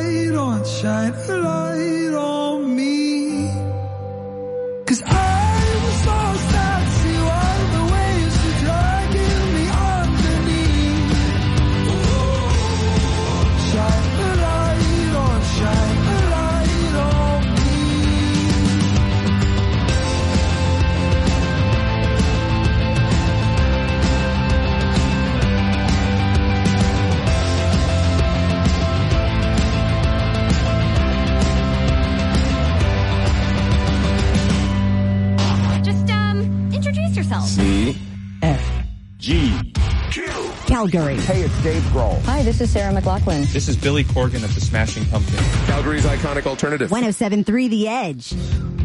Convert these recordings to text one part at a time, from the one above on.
light on, shine a light on me. 'Cause I was lost at sea while the waves were dragging me underneath. Shine a light on, shine a light on me. Introduce yourself. C F G Calgary. Hey, it's Dave Grohl. Hi, this is Sarah McLachlan. This is Billy Corgan of the Smashing Pumpkins. Calgary's iconic alternative. 107.3 The Edge.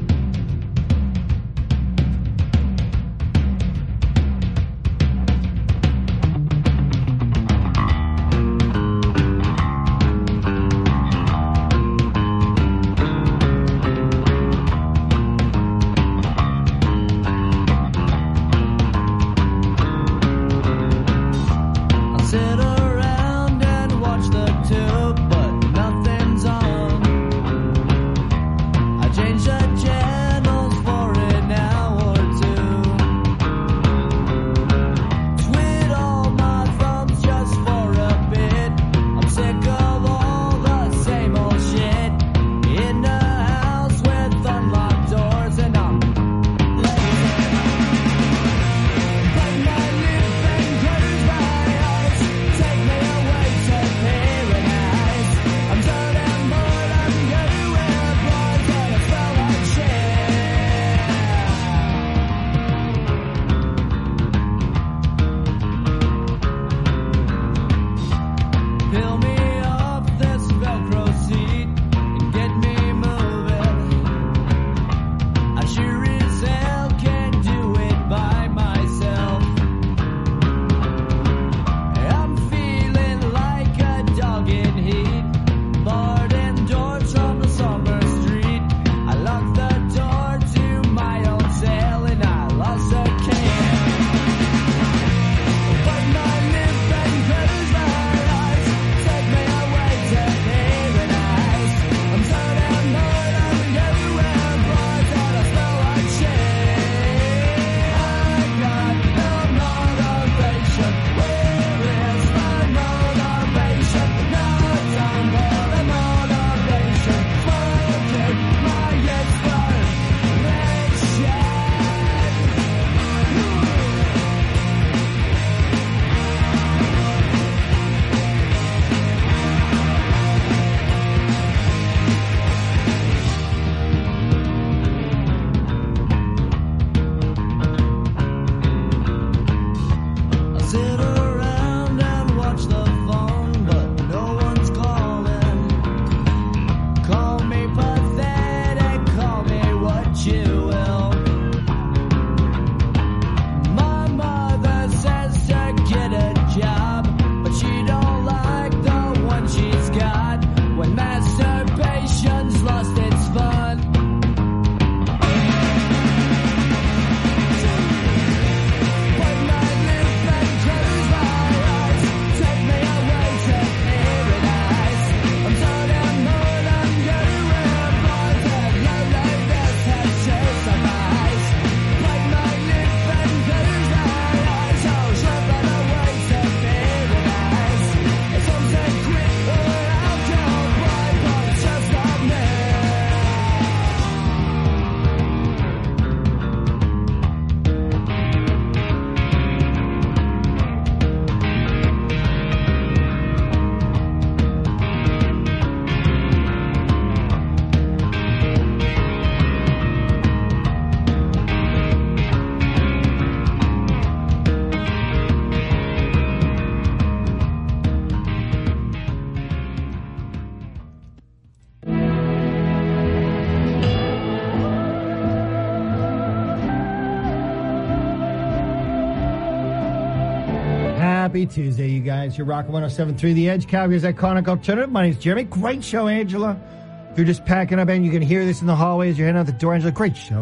Happy Tuesday, you guys. You're rocking 107.3 The Edge, Calgary's iconic alternative. My name's Jeremy. Great show, Angela. If you're just packing up and you can hear this in the hallways, you're heading out the door, Angela. Great show.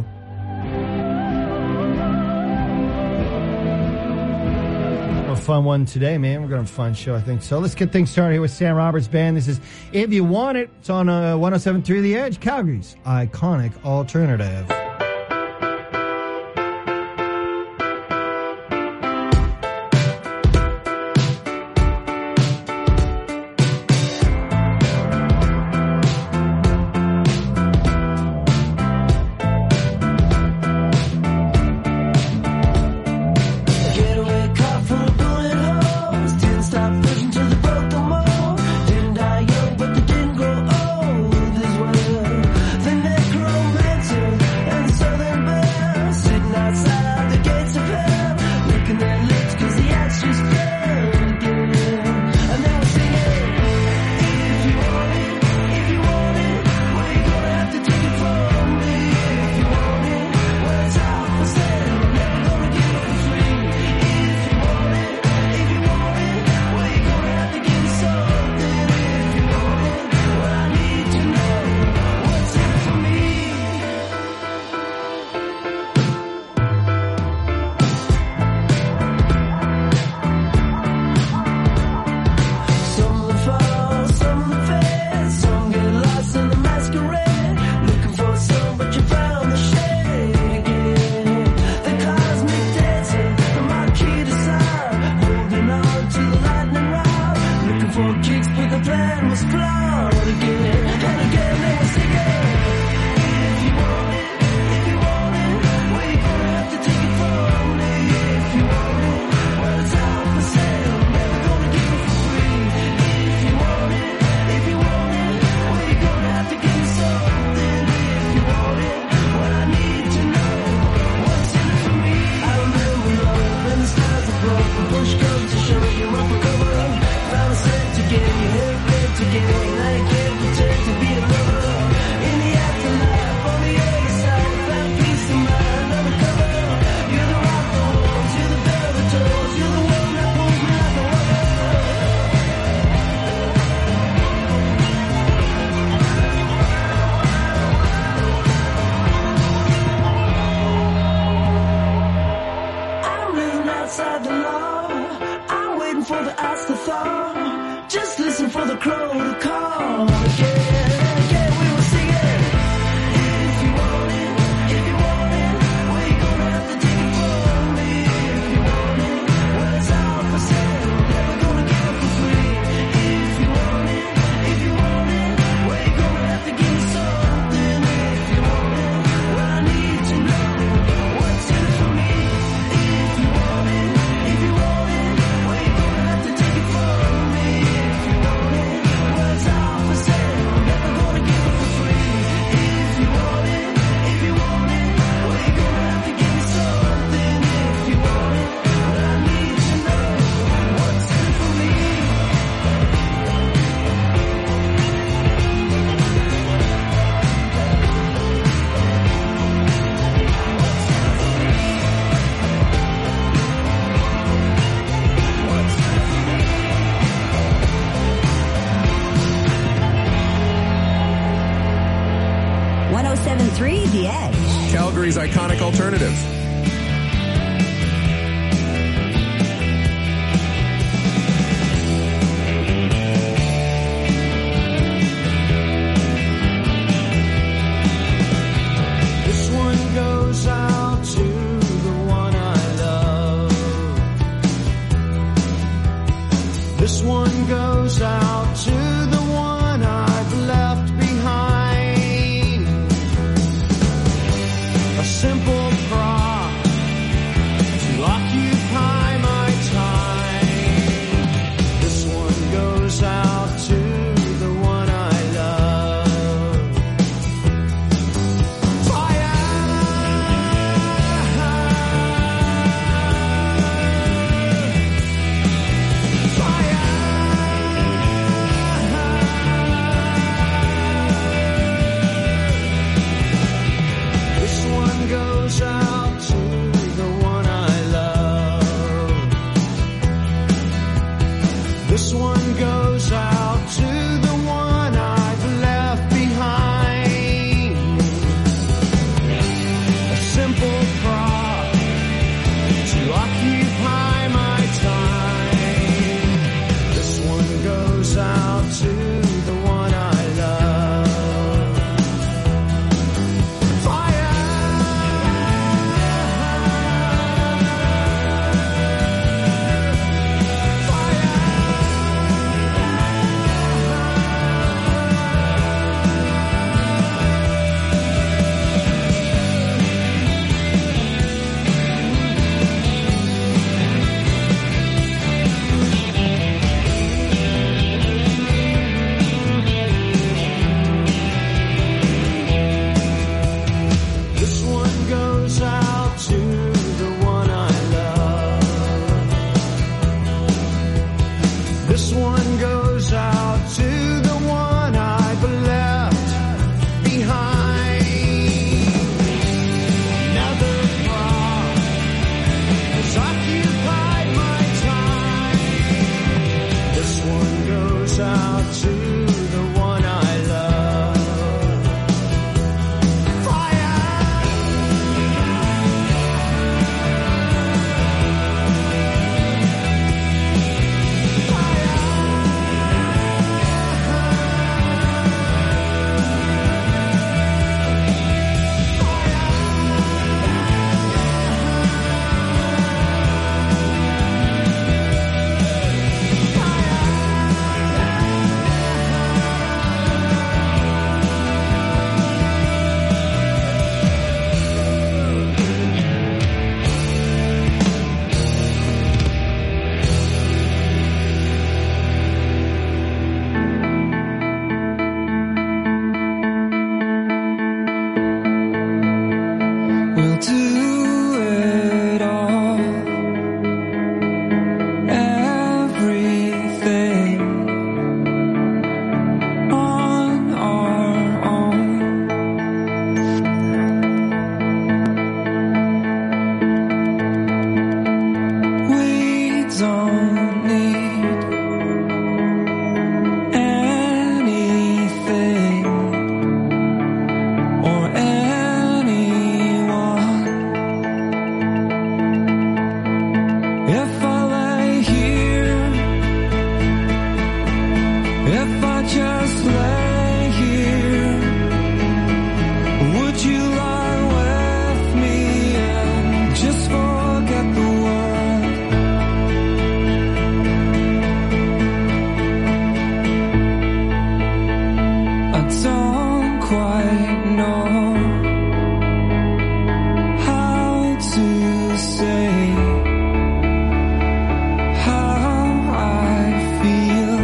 fun one today, man. We're going to have a fun show, I think. So let's get things started here with Sam Roberts Band. This is If You Want It. It's on 107.3 The Edge, Calgary's iconic alternative. The Edge, Calgary's iconic alternative. This one goes out to the one I love. This one goes out to the one I've left behind. A simple cry. don't quite know how to say how I feel.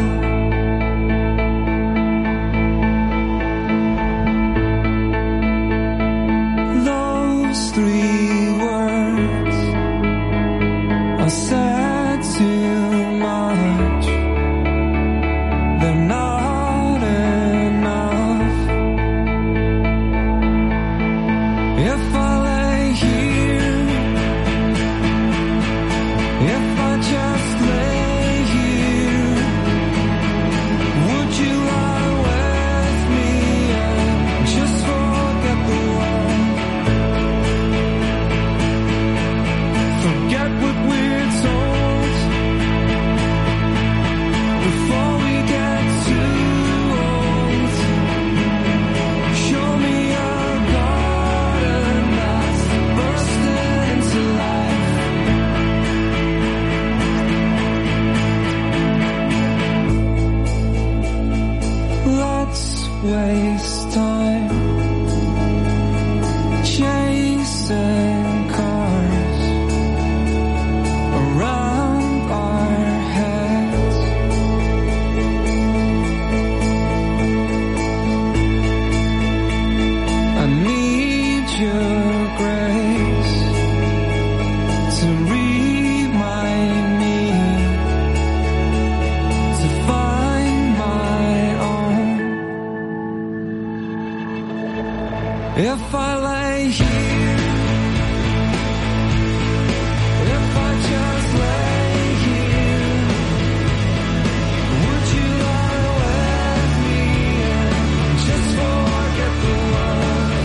Those three words are said too much. They're not enough. If I lay here, if I just lay here, would you lie with me and just forget the world? Forget what we're told before we get too old. Show me a garden that's bursting into life. Let's waste time chasing cars around our heads. I need your grace to remind me to find my own. If I lay here, if I just lay here, would you lie with me and just forget the world?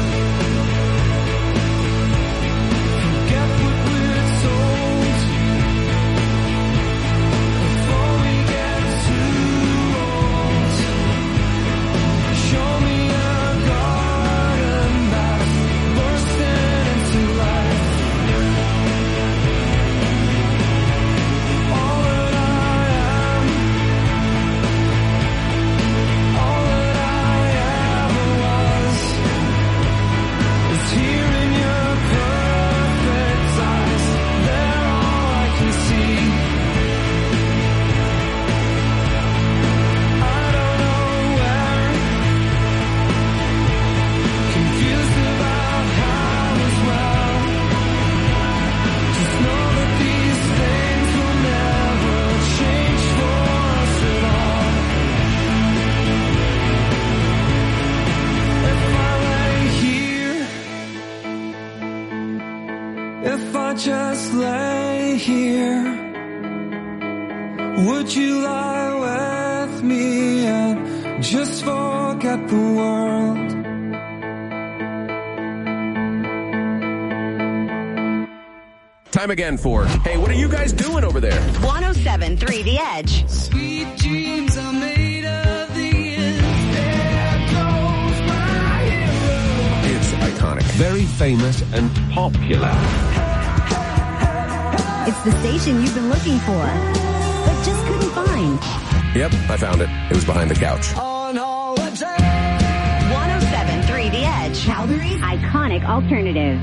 Forget what we're told before we get too old. Show me a garden that's bursting into life. All that I am, all that I ever was, is here in your perfect eyes. They're all I can see. I don't know where, confused about how as well. Just know that these things will never change for us at all. If I lay here, if I just lay here, would you lie with me and just forget the world? Time again for, hey, what are you guys doing over there? 107.3 The Edge. Sweet dreams are made of these. There goes my hero. It's iconic. Very famous and popular. It's the station you've been looking for, but just couldn't find. Yep, I found it. It was behind the couch. On holiday. 107.3 The Edge. Calgary's iconic alternative.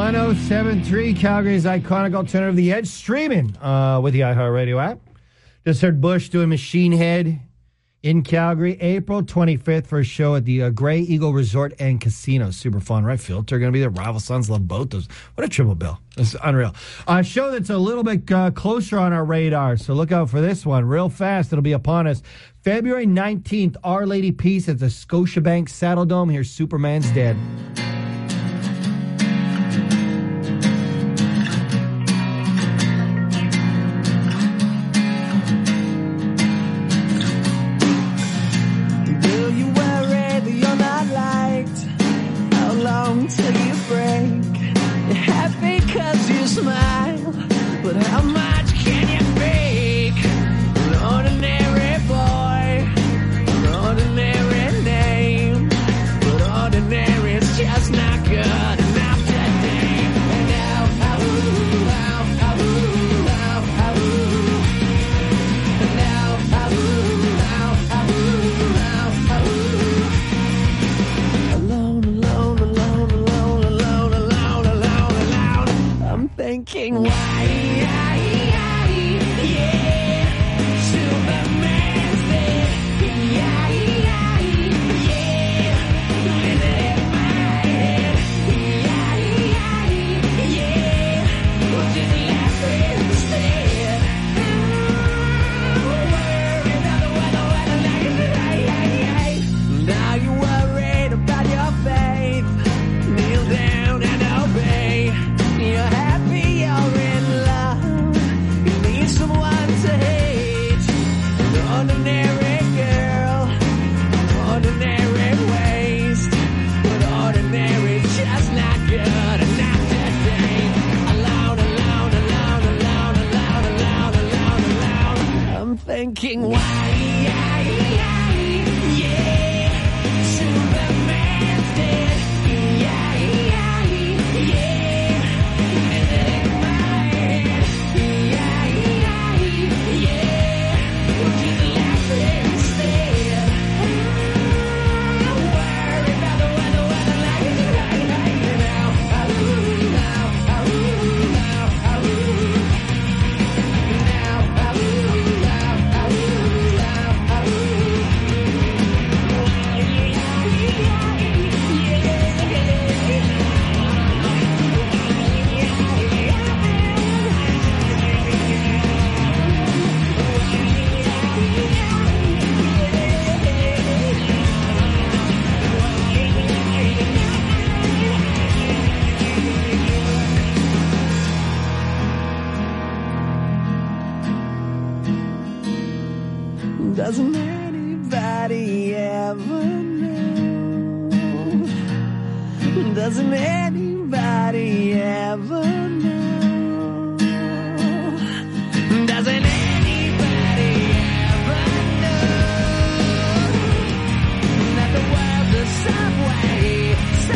107.3, Calgary's iconic alternative, The Edge, streaming with the iHeartRadio app. Just heard Bush doing Machine Head in Calgary, April 25th for a show at the Grey Eagle Resort and Casino. Super fun, right? Filter going to be there. Rival Sons love both those. What a triple bill. It's unreal. A show that's a little bit closer on our radar, so look out for this one. Real fast, it'll be upon us. February 19th, Our Lady Peace at the Scotiabank Saddle Dome. Here's Superman's Dead. Till you break, you're happy cause you smile, but how much can you fake? An ordinary boy, an ordinary name, but ordinary is just not good enough today. And now, thinking why, yeah, Superman's dead, yeah, in my head, yeah, we'll just laugh instead. Worry about the weather, now you're worried about your faith, kneel down and obey. You're happy, you're in love. You need someone to hate. An ordinary girl, ordinary waste, but ordinary just not good enough today. Alone. I'm thinking why, yeah, Superman's dead, yeah. Doesn't anybody ever know? Doesn't anybody ever know? Doesn't anybody ever know that the world's a subway?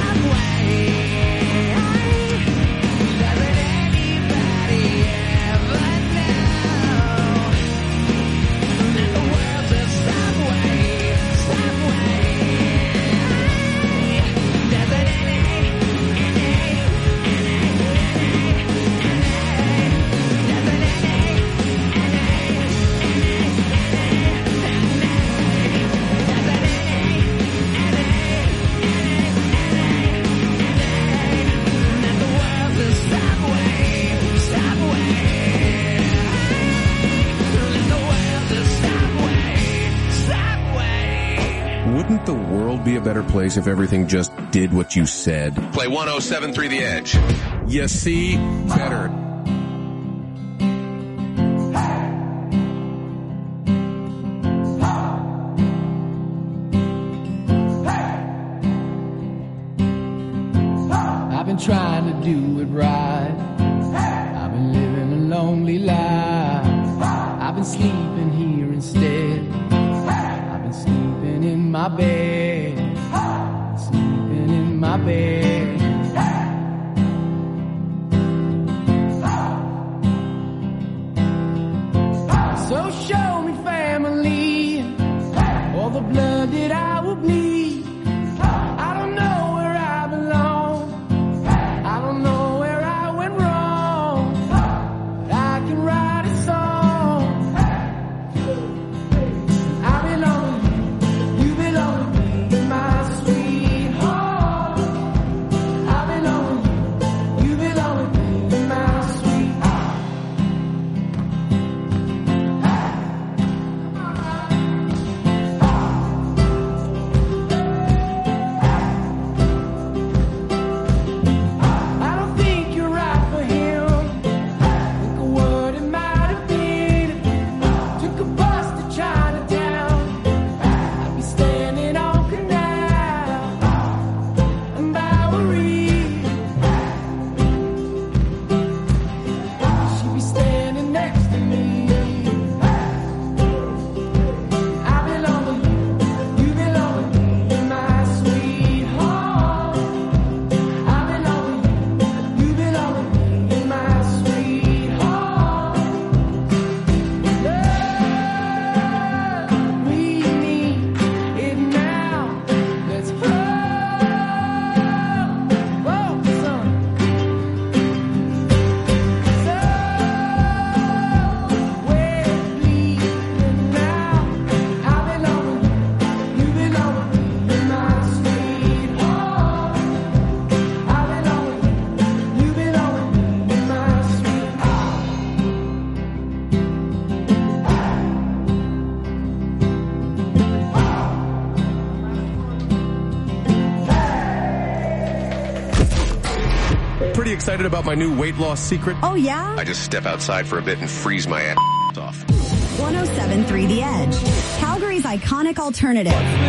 Doesn't anybody ever know that the world's a subway? Doesn't Wouldn't the world be a better place if everything just did what you said? Play 107.3 The Edge. You see better. I've been trying to do it right. I've been living a lonely life. I've been sleeping here instead. I've been sleeping in my bed. Sleeping in my bed. So show me family, all the blood that I will bleed. I don't know where I belong. I don't know where pretty excited about my new weight loss secret. Oh, yeah? I just step outside for a bit and freeze my ass off. 107.3 The Edge, Calgary's iconic alternative.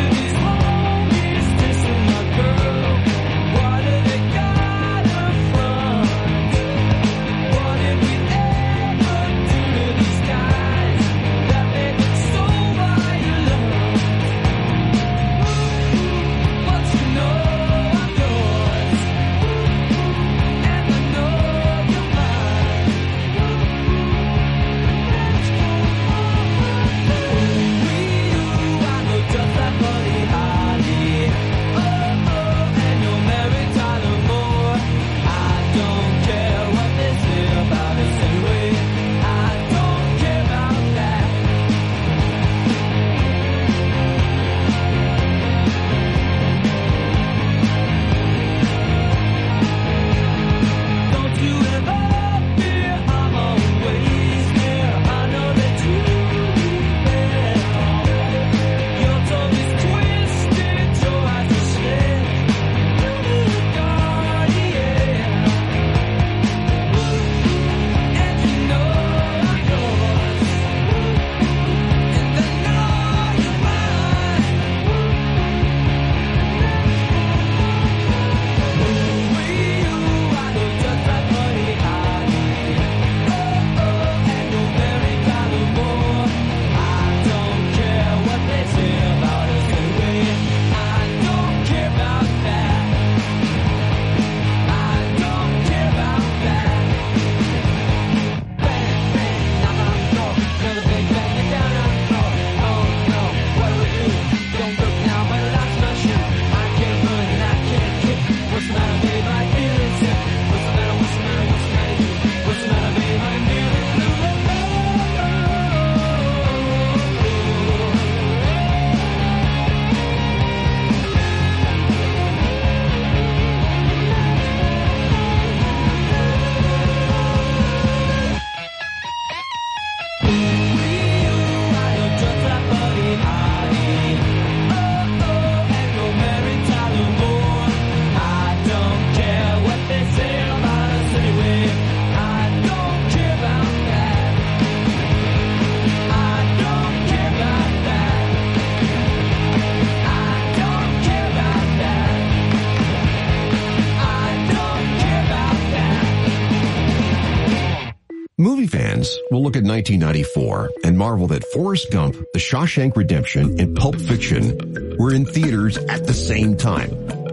Movie fans will look at 1994 and marvel that Forrest Gump, The Shawshank Redemption, and Pulp Fiction were in theaters at the same time.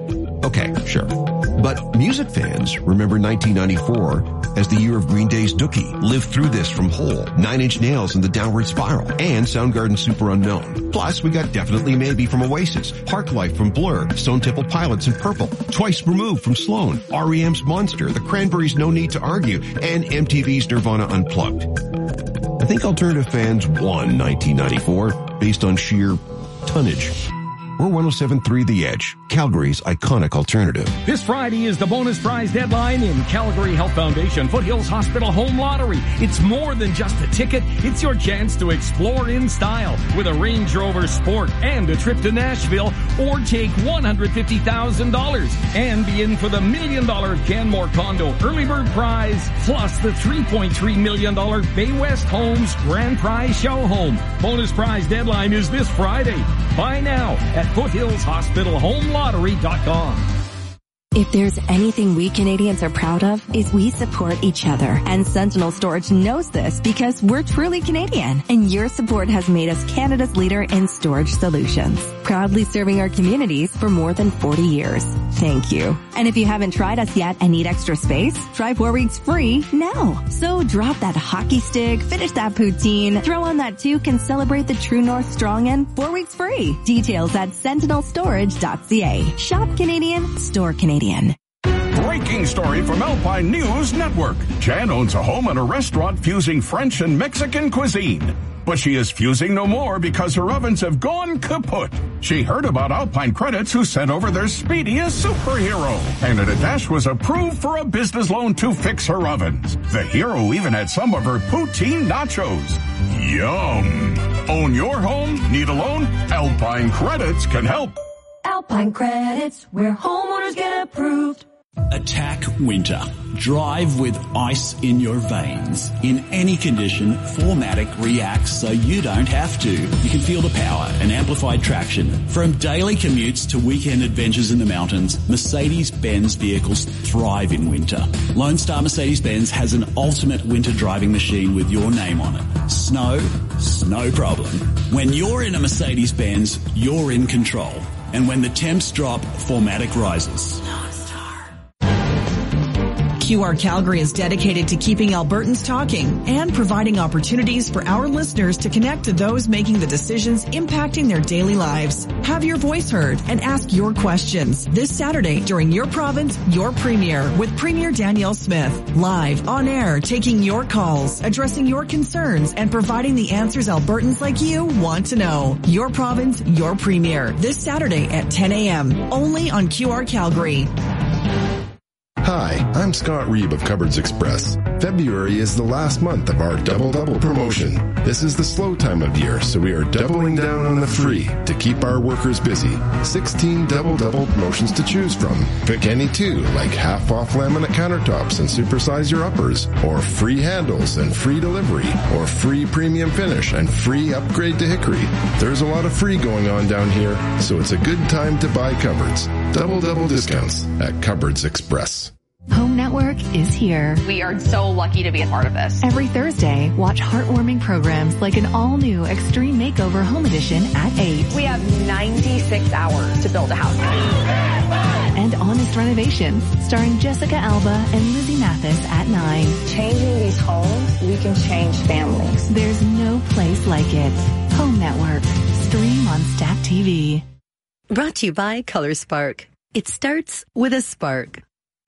Okay, sure. But music fans remember 1994 as the year of Green Day's Dookie, Live Through This from Hole, 9 Inch Nails and the Downward Spiral, and Soundgarden's Super Unknown. Plus, we got Definitely Maybe from Oasis, Parklife from Blur, Stone Temple Pilots and Purple, Twice Removed from Sloan, REM's Monster, The Cranberries' No Need to Argue, and MTV's Nirvana Unplugged. I think alternative fans won 1994 based on sheer tonnage. We're 107.3 The Edge, Calgary's iconic alternative. This Friday is the bonus prize deadline in Calgary Health Foundation Foothills Hospital Home Lottery. It's more than just a ticket. It's your chance to explore in style with a Range Rover Sport and a trip to Nashville, or take $150,000 and be in for the $1 million Canmore Condo Early Bird Prize, plus the $3.3 million Bay West Homes Grand Prize Show Home. Bonus prize deadline is this Friday. Buy now at FoothillsHospitalHomeLottery.com. If there's anything we Canadians are proud of, is we support each other. And Sentinel Storage knows this because we're truly Canadian. And your support has made us Canada's leader in storage solutions. Proudly serving our communities for more than 40 years. Thank you. And if you haven't tried us yet and need extra space, try 4 weeks free now. So drop that hockey stick, finish that poutine, throw on that toque, and celebrate the True North Strong End 4 weeks free. Details at sentinelstorage.ca. Shop Canadian, store Canadian. Breaking story from Alpine News Network. Jan owns a home and a restaurant fusing French and Mexican cuisine. But she is fusing no more because her ovens have gone kaput. She heard about Alpine Credits, who sent over their speediest superhero. And at a dash was approved for a business loan to fix her ovens. The hero even had some of her poutine nachos. Yum. Own your home? Need a loan? Alpine Credits can help. Alpine Credits, where homeowners get approved. Attack winter. Drive with ice in your veins. In any condition, 4MATIC reacts so you don't have to. You can feel the power and amplified traction. From daily commutes to weekend adventures in the mountains, Mercedes-Benz vehicles thrive in winter. Lone Star Mercedes-Benz has an ultimate winter driving machine with your name on it. Snow problem. When you're in a Mercedes-Benz, you're in control. And when the temps drop, 4MATIC rises. QR Calgary is dedicated to keeping Albertans talking and providing opportunities for our listeners to connect to those making the decisions impacting their daily lives. Have your voice heard and ask your questions this Saturday during Your Province, Your Premier with Premier Danielle Smith. Live, on air, taking your calls, addressing your concerns, and providing the answers Albertans like you want to know. Your Province, Your Premier this Saturday at 10 a.m. only on QR Calgary. Hi, I'm Scott Reeb of Cupboards Express. February is the last month of our Double promotion. This is the slow time of year, so we are doubling down on the free to keep our workers busy. 16 Double promotions to choose from. Pick any two, like half off laminate countertops and supersize your uppers, or free handles and free delivery, or free premium finish and free upgrade to hickory. There's a lot of free going on down here, so it's a good time to buy cupboards. Double discounts at Cupboards Express. Home Network is here. We are so lucky to be a part of this. Every Thursday, watch heartwarming programs like an all-new Extreme Makeover Home Edition at 8. We have 96 hours to build a house. And Honest Renovations, starring Jessica Alba and Lizzie Mathis at 9. Changing these homes, we can change families. There's no place like it. Home Network. Stream on Stat TV. Brought to you by Color Spark. It starts with a spark.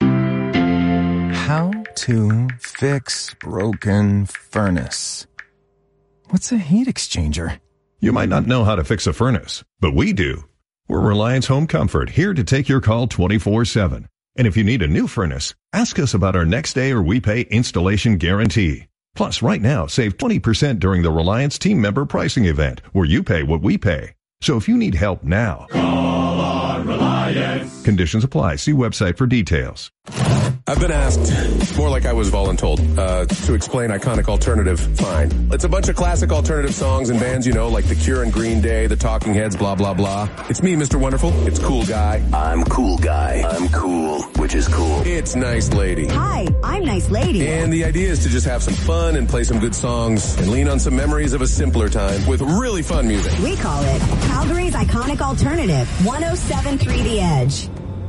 How to fix broken furnace. What's a heat exchanger? You might not know how to fix a furnace, but we do. We're Reliance Home Comfort, here to take your call 24/7. And if you need a new furnace, ask us about our next day or we pay installation guarantee. Plus, right now, save 20% during the Reliance team member pricing event, where you pay what we pay. So if you need help now, call on Reliance. Conditions apply. See website for details. I've been asked, more like I was voluntold, to explain iconic alternative. Fine. It's a bunch of classic alternative songs and bands, you know, like The Cure and Green Day, The Talking Heads, blah, blah, blah. It's me, Mr. Wonderful. It's Cool Guy. I'm Cool Guy. I'm cool, which is cool. It's Nice Lady. Hi, I'm Nice Lady. And the idea is to just have some fun and play some good songs and lean on some memories of a simpler time with really fun music. We call it Calgary's Iconic Alternative, 107.3 The Edge.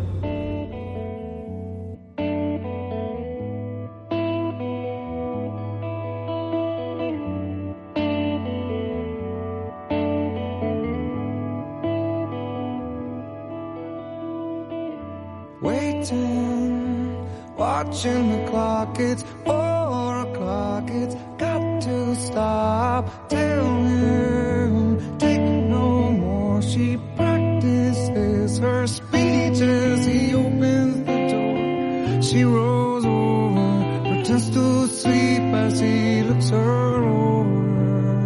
Watching the clock, it's 4 o'clock, it's got to stop. Tell him, take no more. She practices her speech as he opens the door. She rolls over, pretends to sleep as he looks her over.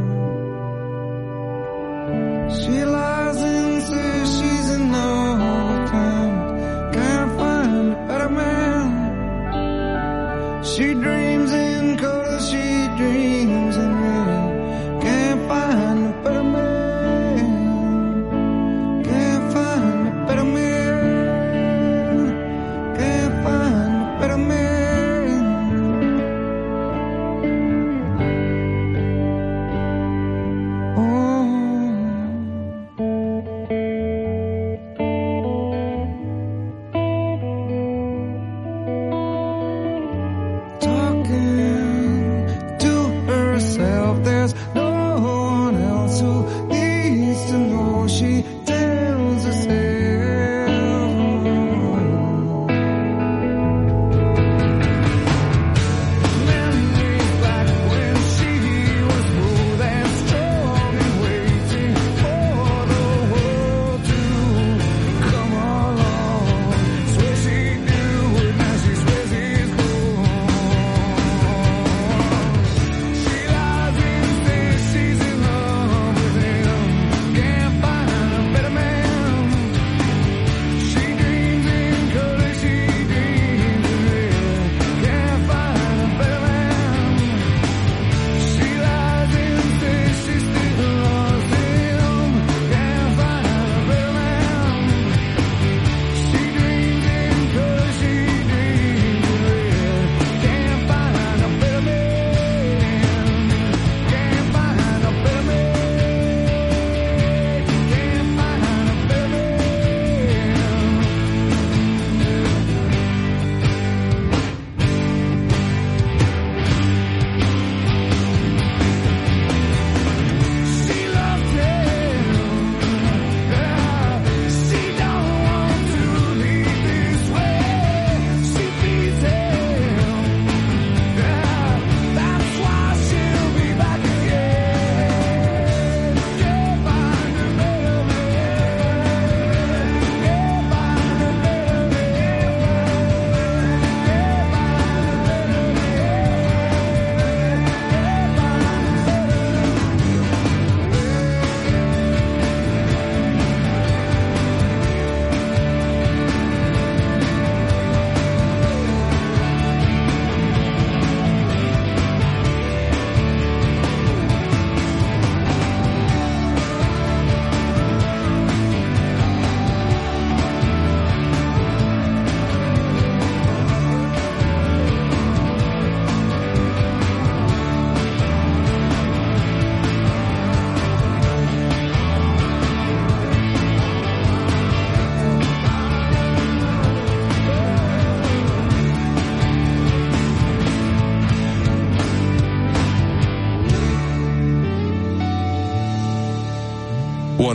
She lies and says she's in love, can't find a better man. She dreams in color, she dreams in red. Can't find a better man. Can't find a better man. Can't find a better man.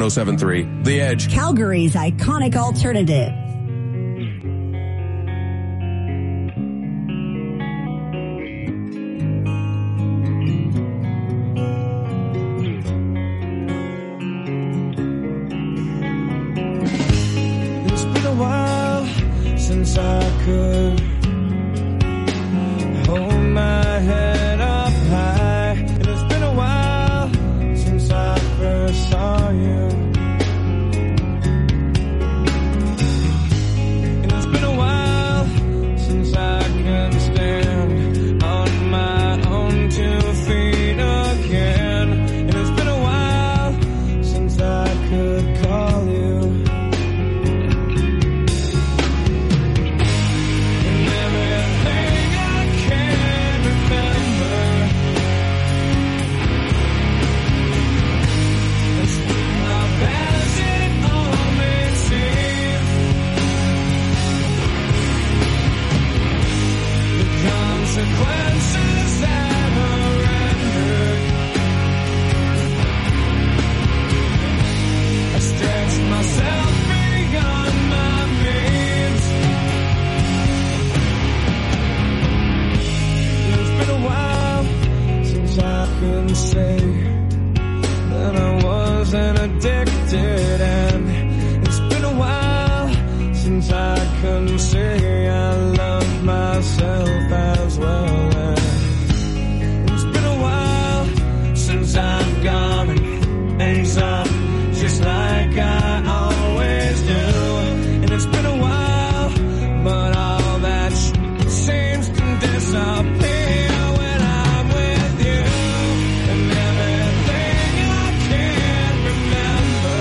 107.3 The Edge. Calgary's iconic alternative. It's been a while since I could hold my head up high. And it's been a while since I first saw you. And it's been a while since I can stand on my own 2 feet again. And it's been a while since I could call you. And everything I can remember is how bad it all may seem. The consequences that are rendered. I stretch myself beyond my means. It's been a while since I can say that I wasn't addicted, and it's been a while since I can say I love myself as well. And it's been a while since I've gone and things up just like I always do. And it's been a while, but all that shit seems to disappear when I'm with you. And everything I can remember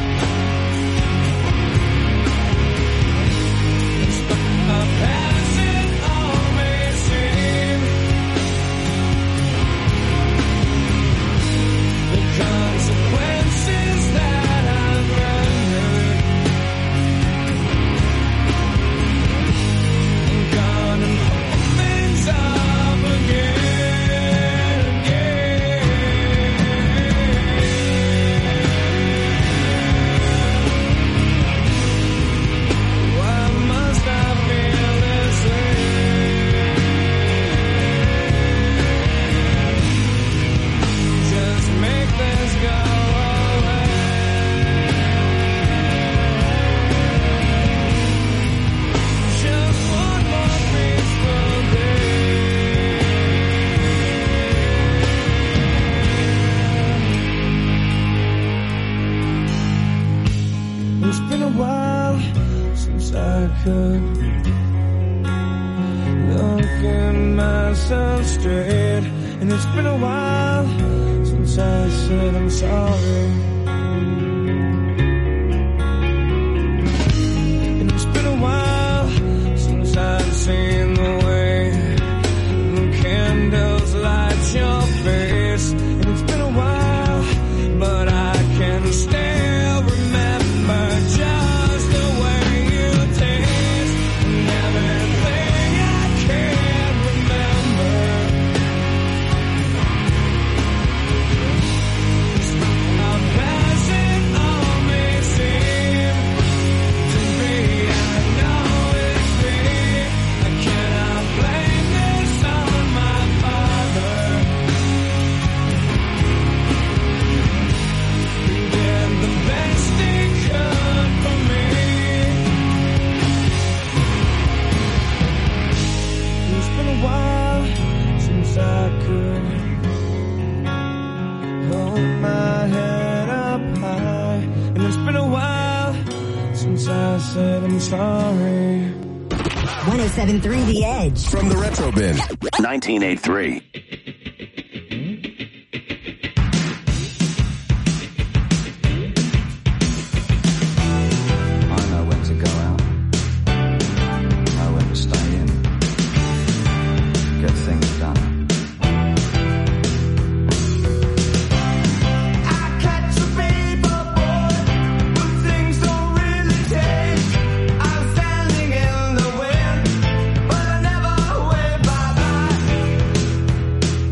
is how past it all may seem. The consequences that I've rendered. I'm gonna hold things up again. Why must I feel this way? Just make this go away. Just one more peaceful day. It's been a while since I could look at myself straight. And it's been a while since I said I'm sorry. And it's been a while since I've seen the way the candles light your face. And it's been a while, but I can still remember just the way you taste. And everything I can remember is how past it all may seem to be. I know it's me. I cannot blame this on my father. He did the best he could for me. It's been a while since I could hold my head up high. And it's been a while since I said I'm sorry. 107.3 The Edge. From the Retro Bin. 1983. I know when to go out. Know when to stay in. Get things done. Catch a paper boy, but things don't really take. I'm standing in the wind, but I never wave bye-bye.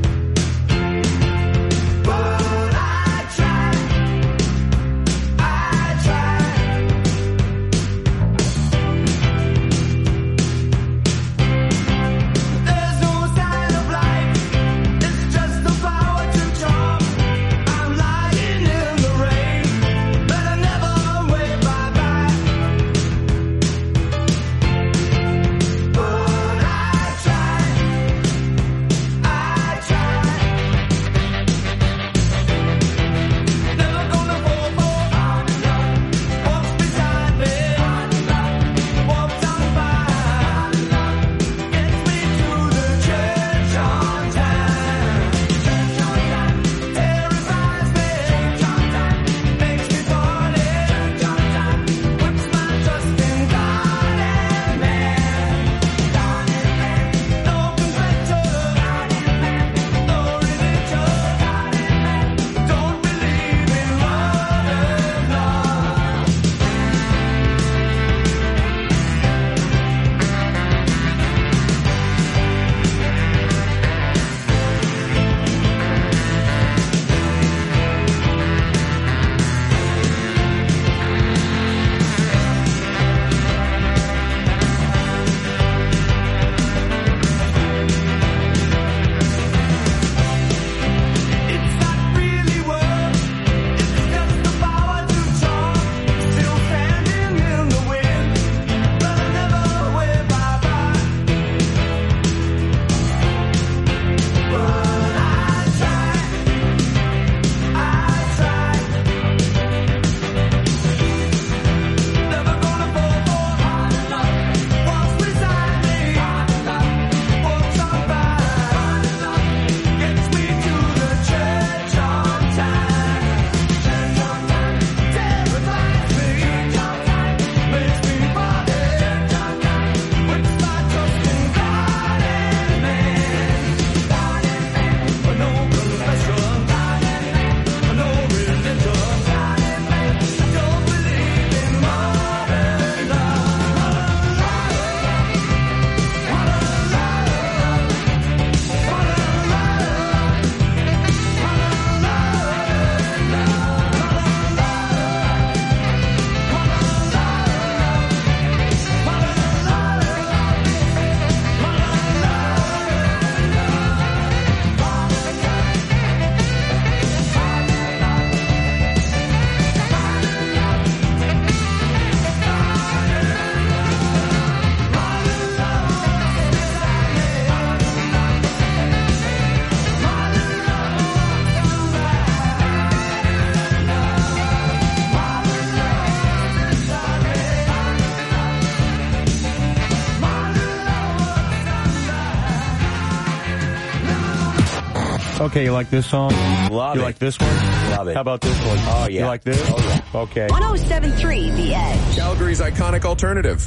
Okay, you like this song? Love you it. like this one? Love it. How about this one? Oh, yeah. You like this? Oh, yeah. Okay. 107.3 The Edge. Calgary's iconic alternative.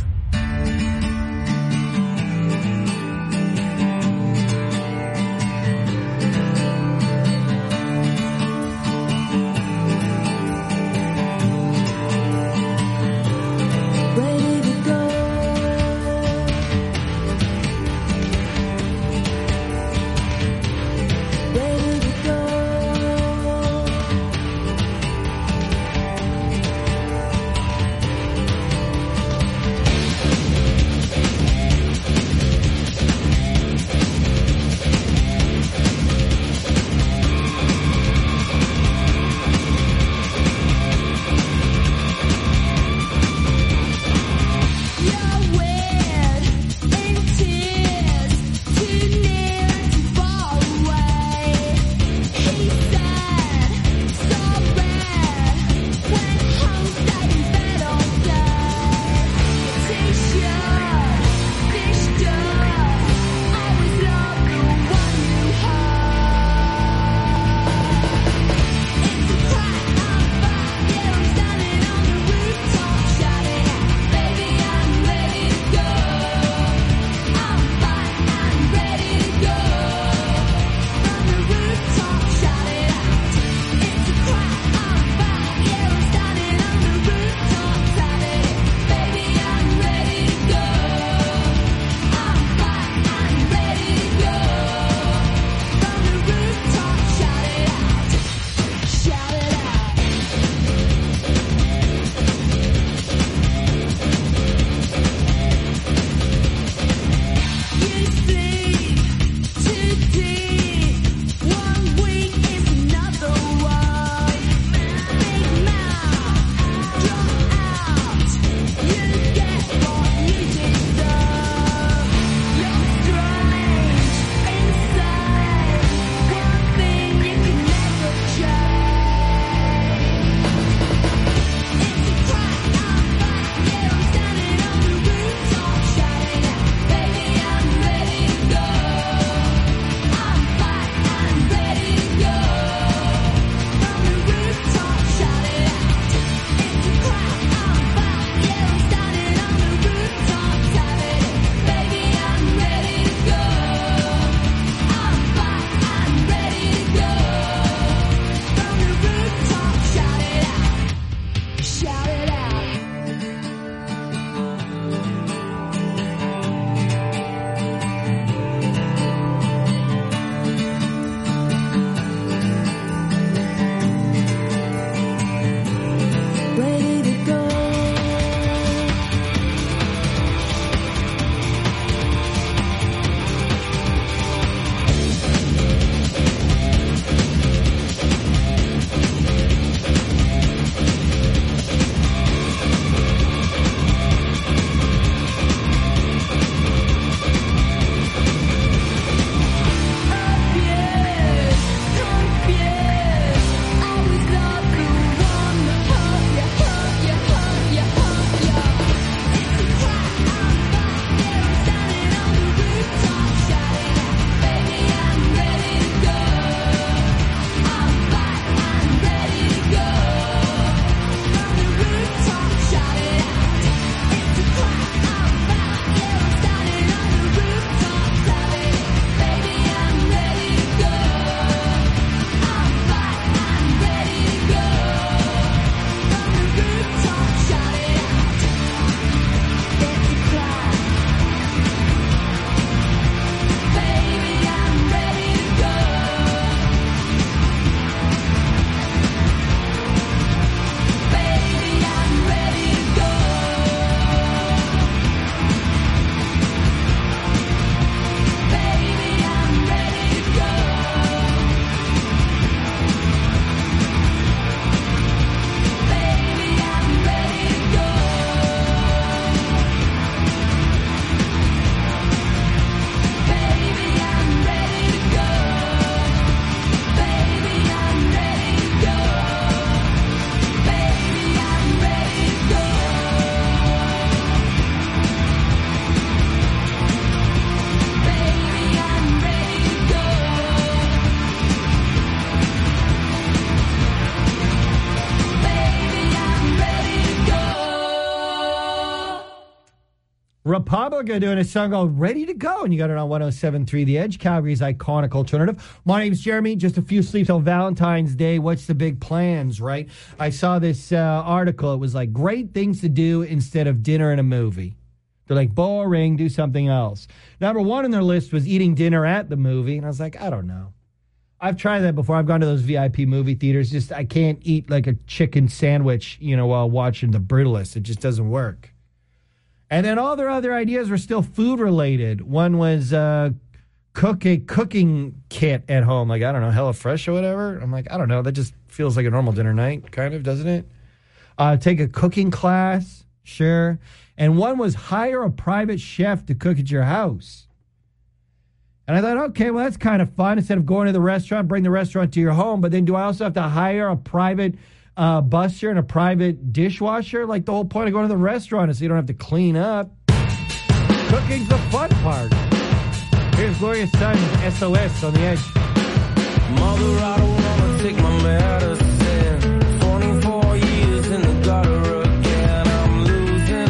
Republica doing a song called Ready to Go, and you got it on 107.3 The Edge, Calgary's iconic alternative. My name's Jeremy. Just a few sleeps on Valentine's Day. What's the big plans, right? I saw this article. It was like, great things to do instead of dinner and a movie. They're like, boring, do something else. Number one on their list was eating dinner at the movie, and I was like, I don't know. I've tried that before. I've gone to those VIP movie theaters. Just I can't eat like a chicken sandwich, while watching The Brutalist. It just doesn't work. And then all their other ideas were still food-related. One was cook a cooking kit at home, like, I don't know, HelloFresh or whatever. I'm like, I don't know. That just feels like a normal dinner night, kind of, doesn't it? Take a cooking class, sure. And one was hire a private chef to cook at your house. And I thought, okay, well, that's kind of fun. Instead of going to the restaurant, bring the restaurant to your home. But then do I also have to hire a private buster and a private dishwasher? Like, the whole point of going to the restaurant is so you don't have to clean up. Cooking's the fun part. Here's Gloria Sons, SOS on the Edge. Mother, I don't want to take my medicine. 24 years in the gutter again. I'm losing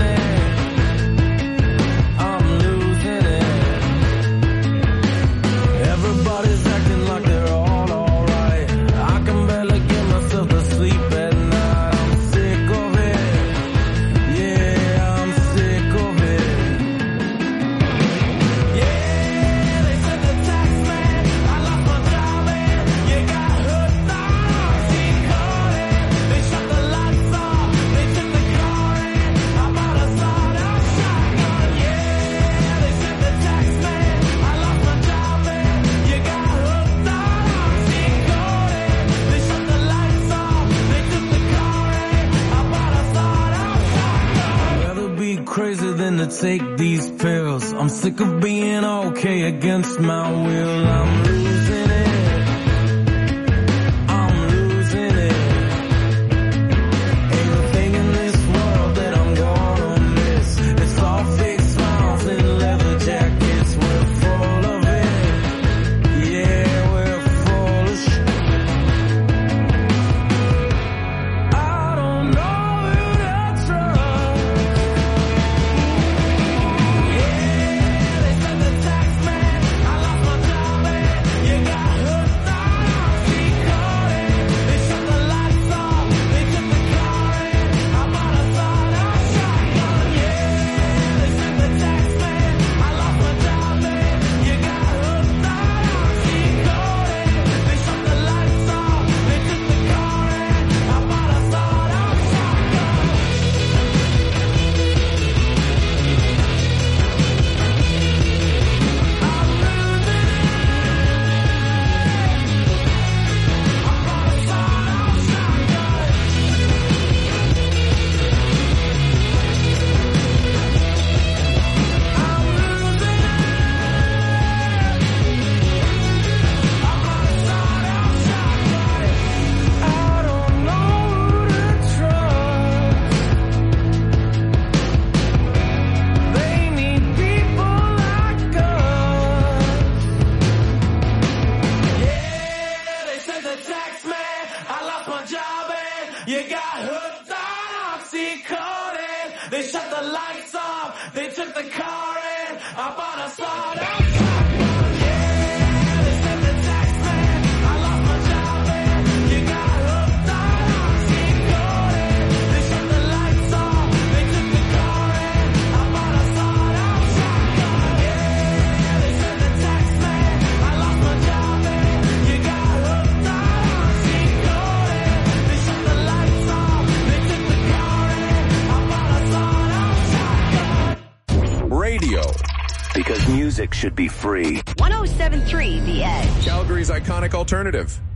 it. Everybody's acting like they're all alright. I can barely get myself to sleep at night. I'm sick of it. Yeah, I'm sick of it. Yeah, they said the tax man, I lost my job and you got hooked on. She caught it. They shut the lights off. They took the car in. I bought a sawed-off shotgun. Yeah, they said the tax man, I lost my job and you got hooked on. She caught it. They shut the lights off. They took the car in. I bought a sawed-off shotgun. I'd rather be crazy than to take these pills. I'm sick of being okay against my will. I'm losing it. I'm losing it. Ain't a thing in this world that I'm gonna miss. It's all fake smiles and leather jackets. We're full of it. Yeah, we're full of shit. I don't know who to trust. Yeah, they said the tax man, I lost my job and you got hooked on. She caught it. They shut the lights off. They took the car in. I bought a sawed-off shotgun. Yeah, they said the tax man, I lost my job and you got hooked on. She caught it. They shut the lights off. They took the car in. I bought a sawed-off shotgun. I don't know who to trust. They need people like us. Yeah, they said the tax man, I lost my job and you got hooked on Oxycontin. They shut the lights off. They took the car in. I bought a sawed-off shotgun. Yeah, they said the tax man, I lost my job and you got hooked on Oxycontin. They shut the lights off. They took the car in. I bought a sawed-off shotgun. Yeah, they said the tax man, I lost my job and you got hooked on Oxycontin. They shut the lights off. They took the car in. I bought a sawed-off shotgun. Radio. Because music should be free. 107.3 The Edge. Calgary's iconic alternative.